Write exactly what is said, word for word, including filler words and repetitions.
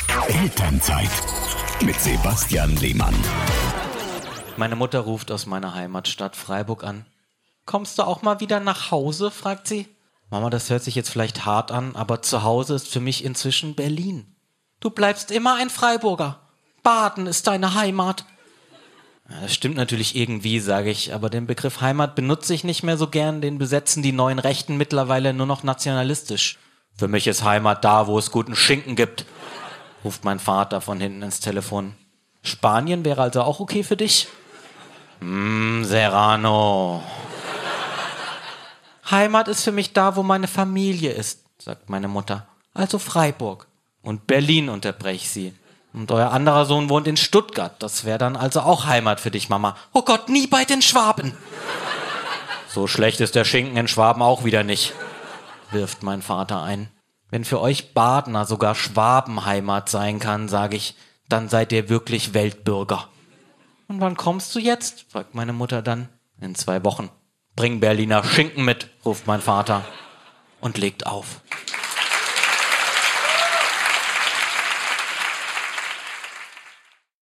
Elternzeit mit Sebastian Lehmann. Meine Mutter ruft aus meiner Heimatstadt Freiburg an. Kommst du auch mal wieder nach Hause, fragt sie. Mama, das hört sich jetzt vielleicht hart an, aber zu Hause ist für mich inzwischen Berlin. Du bleibst immer ein Freiburger. Baden ist deine Heimat. Ja, das stimmt natürlich irgendwie, sage ich, aber den Begriff Heimat benutze ich nicht mehr so gern, den besetzen die neuen Rechten mittlerweile nur noch nationalistisch. Für mich ist Heimat da, wo es guten Schinken gibt, ruft mein Vater von hinten ins Telefon. Spanien wäre also auch okay für dich? Mmm, Serrano. Heimat ist für mich da, wo meine Familie ist, sagt meine Mutter. Also Freiburg. Und Berlin, unterbreche ich sie. Und euer anderer Sohn wohnt in Stuttgart. Das wäre dann also auch Heimat für dich, Mama. Oh Gott, nie bei den Schwaben. So schlecht ist der Schinken in Schwaben auch wieder nicht, wirft mein Vater ein. Wenn für euch Badener sogar Schwaben Heimat sein kann, sage ich, dann seid ihr wirklich Weltbürger. Und wann kommst du jetzt? Fragt meine Mutter dann. In zwei Wochen. Bring Berliner Schinken mit, ruft mein Vater und legt auf.